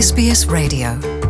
SBS Radio.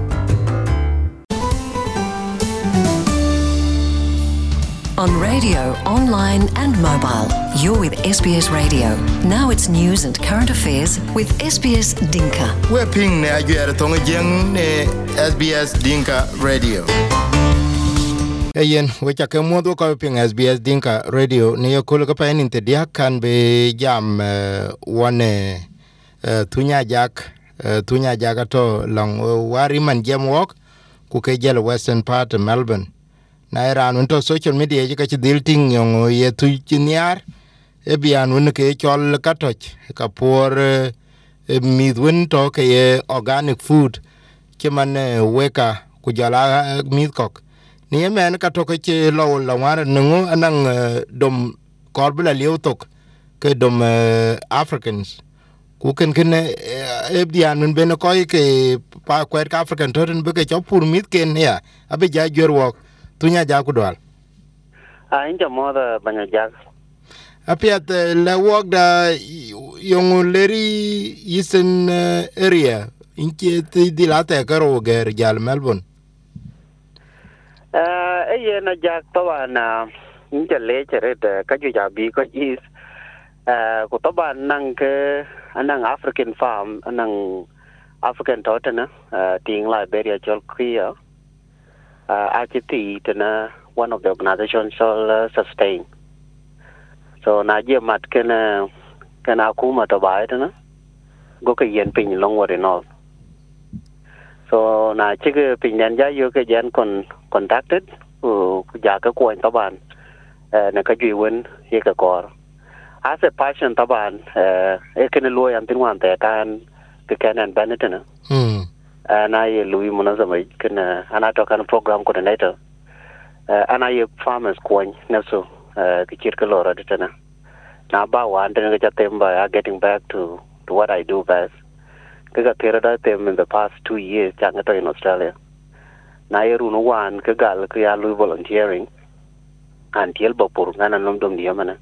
On radio, online and mobile, you're with SBS Radio. Now it's news and current affairs with SBS Dinka. We're ping na yuer tong jeng ne SBS Dinka Radio. Ayen we cha ke modu ko ping SBS Dinka Radio ne yokol ka pa nin te dia kan be jam one tunya jak to long wari man jam walk ku ke jel western part of Melbourne. Na iran unto social media ji ka ci dilting yong ye tu nyar e bian un ke chol ka toch ka por midwen to ke organic food ke man weka ku jala mid kok ni men ka to ke lo war nungu anang dom korbla liutok ke dom Africans ku ken e bian un ben ko ke pa kwet ka African to be ke chopur mid ken ya abi ja jorwok tunya ja kudwal inja moda banya jag apiat la walk da yung leri eastern area inke dilata karo ger jal Melbourne ye na jag tawana inja lechere de kaju ja bi ko is ko taban nang ke anang African farm anang African totana ting Liberia jol kriya ICT tena one of the organizations shall sustain. So na je mat kana akuma to bai tena go ke yen pin long wa no. So na chige pin yan ja yo ke yen contacted ku ja ka ko taban na ka ju wen ye ka kor. As a passion taban e ken lo yan tin wan te kan ke kanan banetena. Na ye Louis Monazama kana ana to kan program coordinator ana ye farmers coin naso kichirka lora ditana na ba wan den ga temba are getting back to what I do best kaga terada them in the past 2 years changa to in Australia na ye runo wan kagal ka ya Louis volunteering until bopur ngana nom dom diamana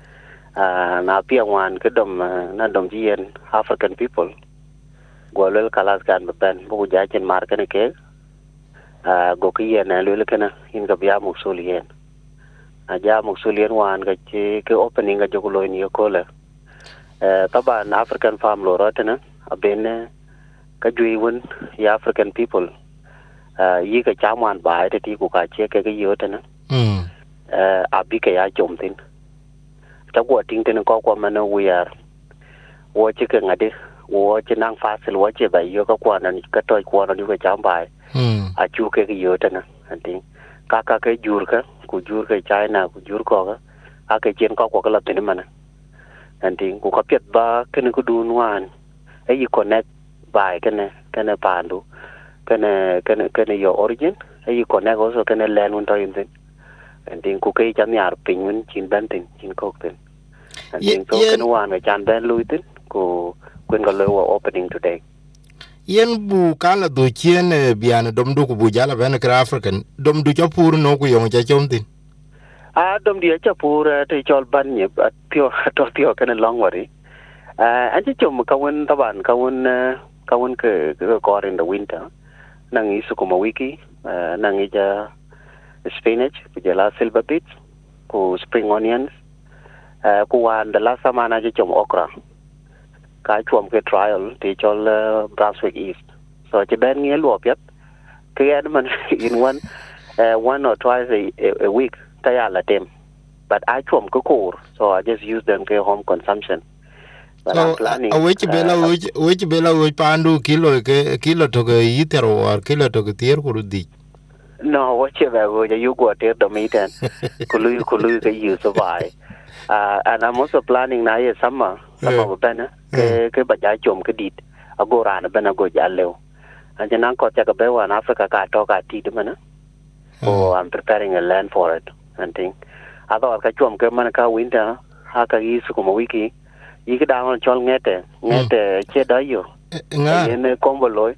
na pia wan kedom na dom jien African people golel kalas kan ben bu jajen markane ke go kiyen lele kana in ga bia musulien aja musulien wan ga ke opening ga jogulo ni yokola taban African farm lo rotena abene ka juiwon ya African people yi ga chamwan ba te ti ku ka che ke ga yotena abi ke ya jomtin ta go ting tin ko mana we are wo che ke ngade wo che nang fasil wo che ba yo ka kwana ni ka toy kwana ni ka chambai a chu ke yo tana anting ka ke jur ka ku jur ke China ku jur ko ka a ke chen ko la tin mana anting ku ka pet ba ken ku dun wan e yi connect by ken pandu ken your origin e yi connect also ken land un to yin anting ku ke chan yar pin un chin ban tin chin ko tin anting so ken wan ga chan ban lui tin ku when go lower opening today yen bu kala do chien bian dom du ku bu jala ben kra African dom du chapur no ku yong cha chomtin dom dia chapur te chol ban ye pio to pio kana long wari an chi chom ka won taban ka won ke ko in the winter nang isu kuma wiki nang ija spinach ku jala silver beets ku spring onions ku wan the last time ana chi chom okra ka chuom ke trial te chol Brunswick East so che ben nge luop yat ke man in one or twice a week ta ya la tem but I chuom ko core so I just use them ke home consumption but so, I'm planning which bela pandu kilo to ke itero or kilo to ke tier ku di no what che ba go you go te do meeting kulu ke you survive and I'm also planning na ye summer bana ke ba ja chom ke dit agora na bana go ja lew and nan ko ta ka be wan Africa ka to ka ti de mana so I'm preparing a land for it and thing ado ka chom ke man ka winter ha ka yi su ko wiki yi ka da on chol ngete che da yo ne kombo loy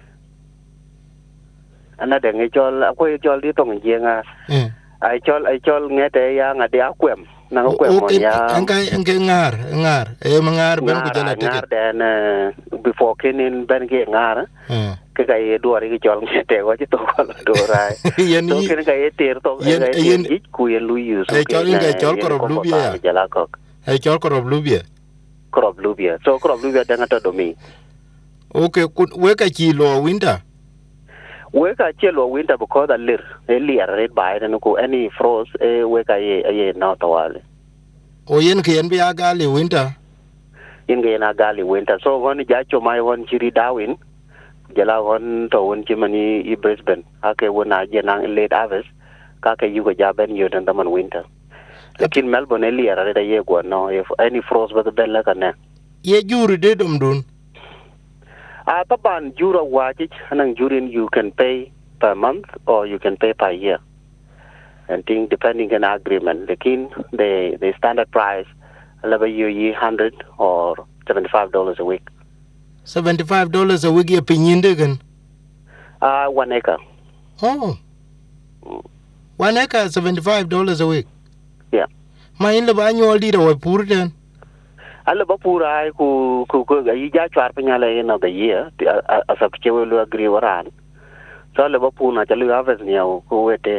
ana de nge chol ko chol di tong jenga ai chol ngete ya nga dia kwem na ko kwe mo ya enke ngar e mangar ben ko jala teke ngar den before kenin ben ke ngar ke ga ye duari ke jol te go to ko do rai to ken ga ye ter to yen ku ye lu use e chol ko lubia jala ko e chol ko lubia so crop lubia den to do mi okay we ka chi lo winter we ka chelo winter because the lir red by no ko any frost we ka ye no to wale o yen ke yen bi agali winter in ge na gali winter so gon ja cho mai won chiri dawin jala won to won chimani I Brisbane ake wona je na late harvest ka ke yugo ja ben yo dan man winter lakin Melbourne red ye go no if any frost but the bella kana ye juri de dum dun taban jura wajik anang jurin you can pay per month or you can pay per year and thing depending on agreement lakin the standard price level you $100 or $75 a week $75 a week ye pinyinde gan 1 acre oh 1 acre $75 a week yeah ma in le ba annual di do pur den alla ba pura ku ga yi ja chwar panya le in of the year as a chewe lu agree waran so le ba puna chalu harvest ni ku wete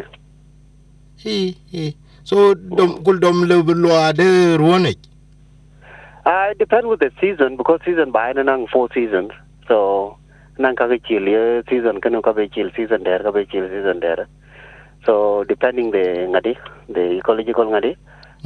so dom le lo ade ruone it depends with the season because season by nang 4 seasons so nang ka chil season kan ka be chil season der ka be chil season der so depending the ecological ngadi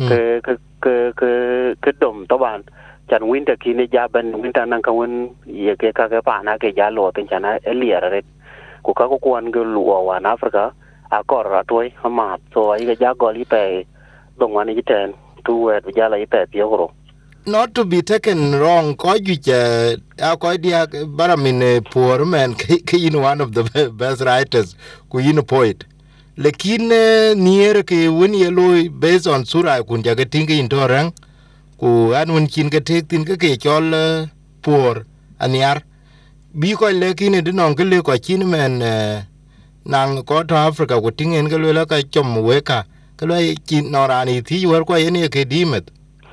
ke dom to ban chan winter kine jaban winter nang ka won ye ke ka pa na ke jalo tin chana eliere ku ka ko kwan ge luo wa na Africa akor atoi ama so ai ga jagoli pe dongwani jiten tu we jala ipe piogro not to be taken wrong ko ju ko dia baramin poor man ke one of the best writers ku poet lekin nier ke woni yelo based on sura kun jaga tinga intorang ku anun kin ke tek tin ke chol poor aniar bi ko lekin de non ke le ko kin men nang ko to Africa ku tingen ke le ka chom weka ke le kin norani thi wer ko yen ke dimet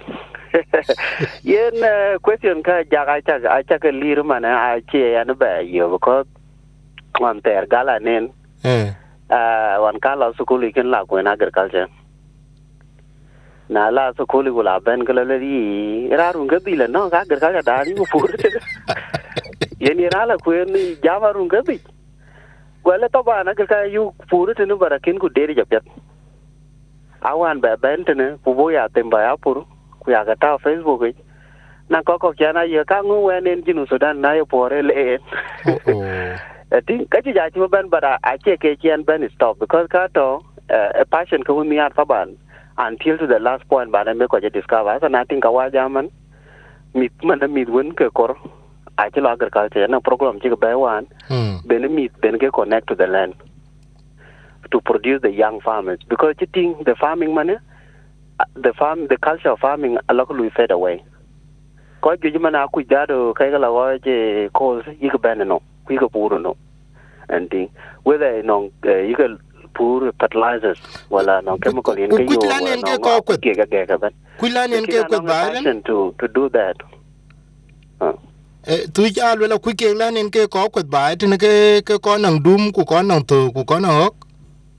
yen question ka jaga cha ke lir mana a che ya no ba yo ko on ter gala nen wan kala sukuli ken la ko na agriculture na la sukuli gula ben kala ri rarun ga bila no ga agriculture da ni ko pur yen irala ko ni jama run ga bi wala to ba na ka yu pur te no barakin ku deri japet awan ba ben te ne ku boya temba ya pur ku ya ga ta Facebook na ko jana ye ka ngu wen jinu Sudan na yo pore le I think kachi jachi ban but I check and ben stop because kato a passion ko mi at faban until to the last point but I make ko discover so I think awa jaman mit man mit won ke kor I tell agriculture na program chi ba wan ben mit ben ke connect to the land to produce the young farmers because you think the farming money the culture of farming a lot will fade away ko ju mana ku dado kai ga lawa je ko yi ka ben no ku ka puro no and whether no you can pour fertilizers wala no chemical in ke yo no ke ga ban kulan en ke ko baaren to do that tu ja wala ku ke lan en ke ko baaren ke ko nang dum ku ko nang to ku ko nang ok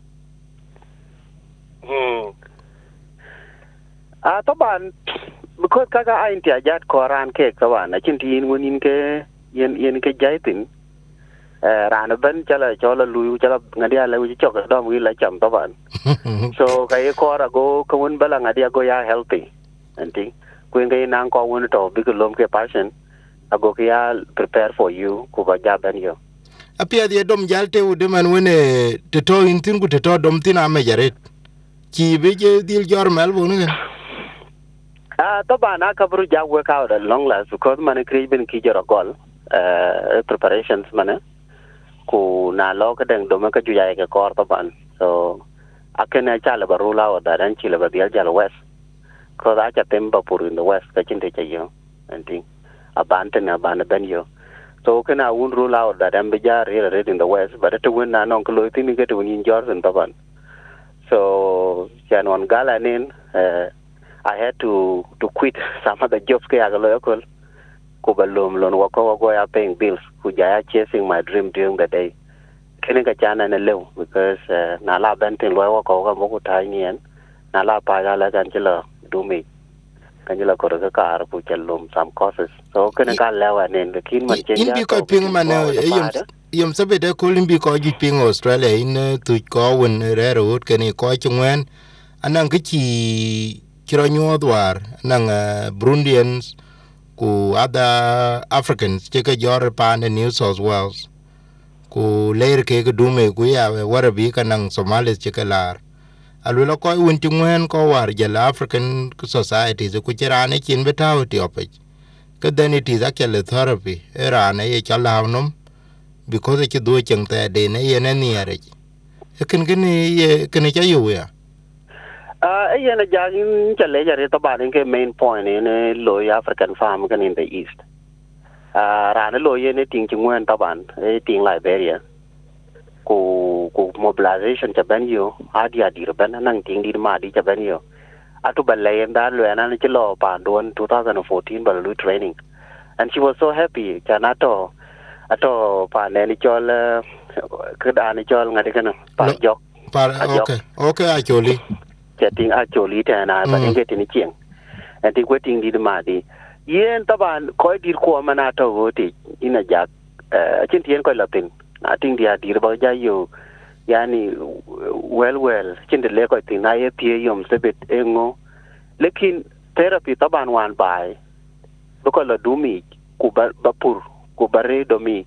taban because kaga ain ti ajat koran ke taban na chin tin wonin ke yen ke jaitin rana ben chala lu chala ngadia la wi chok dom wi la cham taban so kai kora go kun bala ngadia go ya healthy anti kuin kai nang ko won to big lom ke passion ago ke ya prepare for you ku ba jaban yo apia de dom jalte u de man wone te to intin ku te to dom tin ame jaret ki be je dil jor mel bu ne taban akabru ja work out at long last because man create ben ki jora gol preparations man ku na lo ka deng do ma ka juya ke kor taban so akena chala barula o da dan chile ba dia jala west ko da cha temba pur in the west ka chinte cha yo anting abante na bana ben yo so kana un rula o da dan be ja re in the west but to win na non ko lo tin ke to win jordan taban so chan on gala nen I had to quit some of the jobs ke agalo ko balum lon wako go paying bills ku jaya chasing my dream during the day kene ka chana na lew because na la bentin lo wako ga mo ku tai nien na la pa ga la kan chilo do me kan chilo ko ka kar ku chalum some courses so kene ka lewa nen the kin man chen in bi ko ping man yum sabe de ko limbi ko ji ping Australia in tu ko won rero ut kene ko chungwen anan ki kiro nyodwar nang Burundians ku other Africans che ka jor pan in New South Wales ku leir ke ga dume ku ya wara bi ka nang Somalis che ka lar alwela ko won chungwen ko war jala African societies ku cherane kin betaw Ethiopia ka then it is actually therapy era na ye chala hawnum because it do changta de ne ye ne niare ken ye ken cha yu ya yana jagin chale jare to ba ke main point in low African farm kan in the east rana lo ye ne ting chungwen taban ting Liberia ku mobilization ta ban yo adia dir ban nang ting dir ma di ta ban yo atu balay nda lo na ni lo pa don 2014 balu training and she was so happy kanato ato pa ne ni chol kada ni chol ngade kana pa jok okay actually chatting actually ta na ba nge tin chieng and the waiting di ma di yen taban ko dir ko manato goti ina jak chin tien ko latin I think dia dir ba ja yo yani well chin de le ko tin na ye pie yom sebet engo lekin therapy taban wan bai bako la dumi ku bapur ku bare domi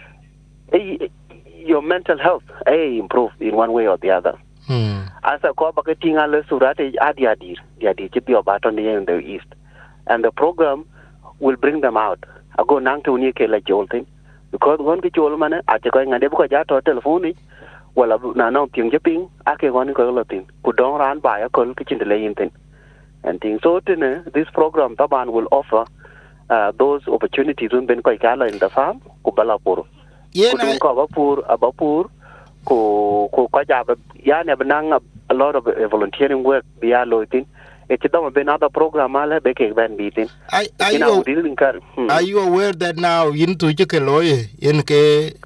your mental health improve in one way or the other asa ko bakating ala surate dia dir chipio baton in the east and the program will bring them out ago nang to ni ke la joltin because gon ke jol mane ache ko ngade bu ko ja to telephone wala na no ping japing ake gon ko latin ku don ran ba ya ko ke chindele yintin and things so this program taban will offer those opportunities when ben ko kala in the farm ku balapur ku ko abapur ku ja ya ne banang a lot of volunteering work biya loitin it's another program ala be ke ben bitin are you aware that now in to ke loye in ke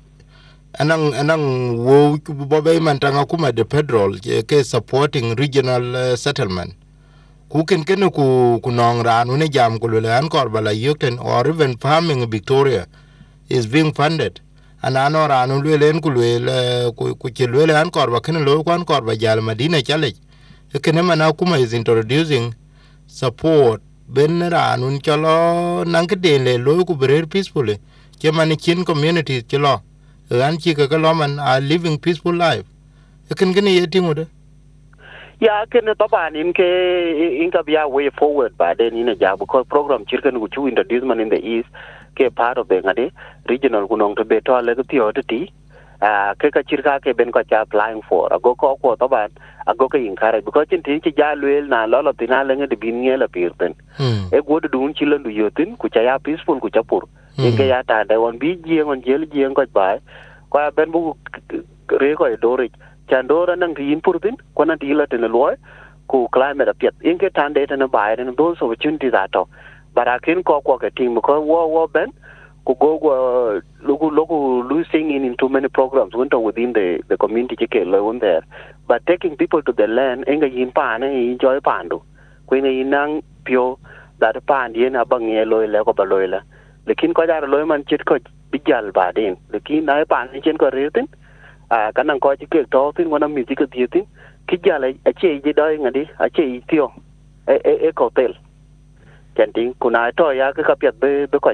anang wo bobe man tanga kuma de federal ke supporting regional settlement ku ken ku nong ran ne jam ku le an kor bala yukten or even farming in Victoria is being funded and anora anu le len ku le ku ke le an kor ba ken lo kwan kor ba jal Madina chale ken mana kuma is introducing support ben ranun chalo nang ke le lo ku ber peacefully ke man kin community chalo ran chi ka lo man are living peaceful life ken ye tingu de ya ken taban in ka biya way forward ba then in a job because program chirkan ku chu introduce man in the east ke part of the ngade regional kunong to beto le to ti ke ka chirka ke ben ko cha applying for ago ko taban ago ke encourage because tin ti ja luel na lo tina le ngade bin ngela pirten e go dun chilen du yotin ku cha ya peaceful ku cha pur ke ya ta da won bi jieng on jel jieng ko ba ko ben bu re ko dori chandora nang rin purtin ko na ti la tin lo ku climate apiet in ke tan data na ba and those opportunities ato barakin ko ke team ko wo ben ku go losing in too many programs within the community ke lo there but taking people to the land enga yin pa na enjoy pandu ku ngi nang pio that pan yin abang ye lo le ko ba lo la lekin ko jar lo man chit ko bijal ba din lekin na pan ni chen ko retin kanang ko ke to tin wana mi ke tin kijala ache je doi ngadi ache tio e hotel kenting kuna to ya ke kapiat be ko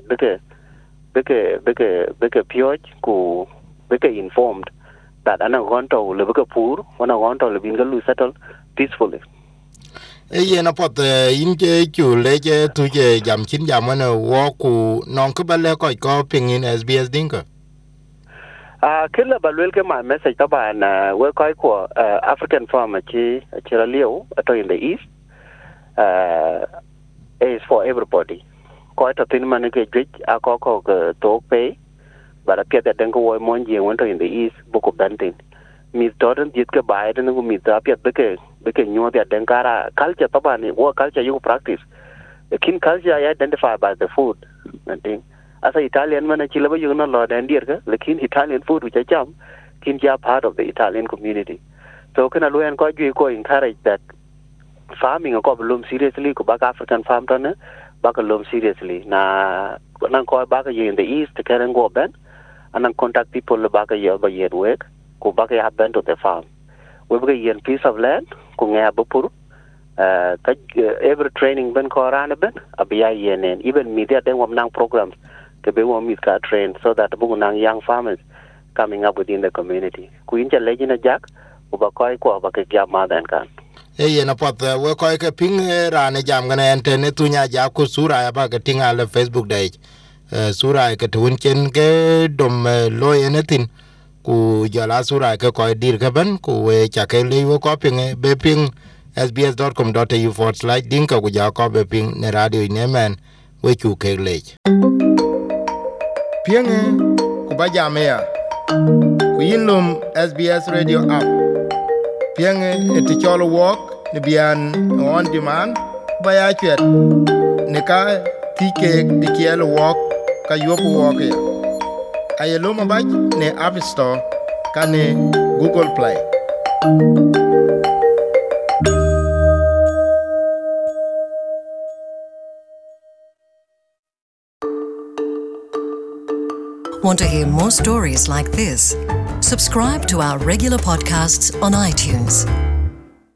be ke pio ku be ke informed that ana gonto le be ke pur wana gonto le bin galu settle peacefully ye na pot in ke chu le je tu je jam chin jam na wo ku non ke ba le ko ping in SBS dinka kila balwel ke my message taban we ko African farmer chi chiralio to in the east is for everybody ko to tin man ke gich ko to pay but apia that den ko mo nje won to in the east buku bantin mi toren dit ke bai den ko mi ta pet beke nyo dia den kara culture tabani wo culture you practice the kin culture identified by the food and thing as a Italian man chilaba you no lo den dir ka lekin Italian food which I jam kin ja part of the Italian community so kana lo en ko ju ko encourage that farming ko lum seriously ko bak African farm ton bak lum seriously na nan ko bak in the east can go ben and contact people bak ye ba ye work ko bak ya ben to the farm we bak ye piece of land ko nga bapur every training ben ko ran ben abiya yenen even media then wam nang programs ke be wam mit ka train so that bu nang young farmers coming up within the community ku in chale jina jak u ba ko ba ke ya ma den kan yena pot we ko ke ping ran jam ngane enten tu nya ja ku sura ya ba ke tinga le Facebook day sura ke tun ken ke dom lo yenetin ku jala sura ke ko dir ke ben ku we cha ke le wo ko ping be ping sbs.com.au/dinka ku ja ko be ping ne radio ne men we chu ke le pienge ku ba ja me ya ku yinlum SBS radio app pienge et cholo walk ne bian on demand ba ya chet ne ka tike de kielo walk ka yopo walk ya ayelo ma ba ne App Store ka ne Google Play Want to hear more stories like this? Subscribe to our regular podcasts on iTunes.